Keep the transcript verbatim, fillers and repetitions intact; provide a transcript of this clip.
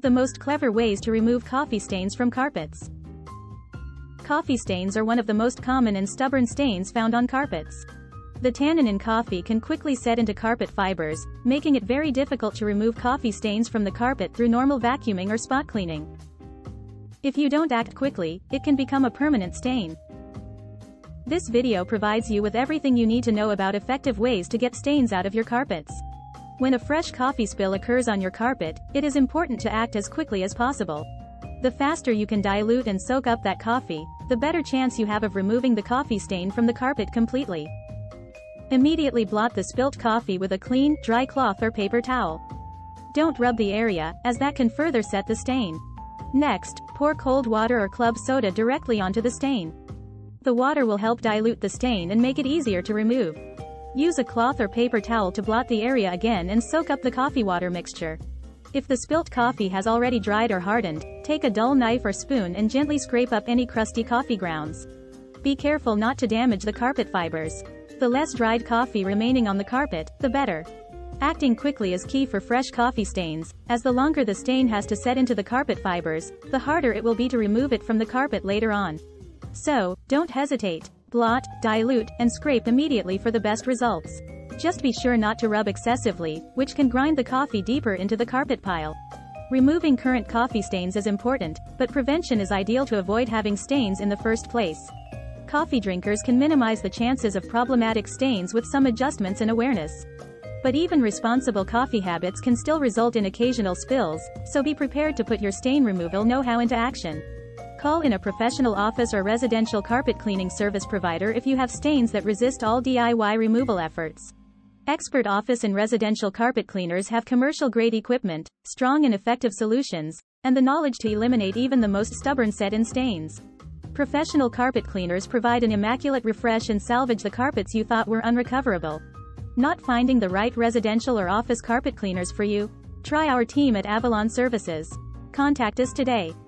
The most clever ways to remove coffee stains from carpets. Coffee stains are one of the most common and stubborn stains found on carpets. The tannin in coffee can quickly set into carpet fibers, making it very difficult to remove coffee stains from the carpet through normal vacuuming or spot cleaning. If you don't act quickly, it can become a permanent stain. This video provides you with everything you need to know about effective ways to get stains out of your carpets. When a fresh coffee spill occurs on your carpet, it is important to act as quickly as possible. The faster you can dilute and soak up that coffee, the better chance you have of removing the coffee stain from the carpet completely. Immediately blot the spilt coffee with a clean, dry cloth or paper towel. Don't rub the area, as that can further set the stain. Next, pour cold water or club soda directly onto the stain. The water will help dilute the stain and make it easier to remove. Use a cloth or paper towel to blot the area again and soak up the coffee water mixture. If the spilt coffee has already dried or hardened, take a dull knife or spoon and gently scrape up any crusty coffee grounds. Be careful not to damage the carpet fibers. The less dried coffee remaining on the carpet, the better. Acting quickly is key for fresh coffee stains, as the longer the stain has to set into the carpet fibers, the harder it will be to remove it from the carpet later on. So, don't hesitate. Blot, dilute, and scrape immediately for the best results. Just be sure not to rub excessively, which can grind the coffee deeper into the carpet pile. Removing current coffee stains is important, but prevention is ideal to avoid having stains in the first place. Coffee drinkers can minimize the chances of problematic stains with some adjustments and awareness. But even responsible coffee habits can still result in occasional spills, so be prepared to put your stain removal know-how into action. Call in a professional office or residential carpet cleaning service provider if you have stains that resist all D I Y removal efforts. Expert office and residential carpet cleaners have commercial-grade equipment, strong and effective solutions, and the knowledge to eliminate even the most stubborn set-in stains. Professional carpet cleaners provide an immaculate refresh and salvage the carpets you thought were unrecoverable. Not finding the right residential or office carpet cleaners for you? Try our team at Avalon Services. Contact us today.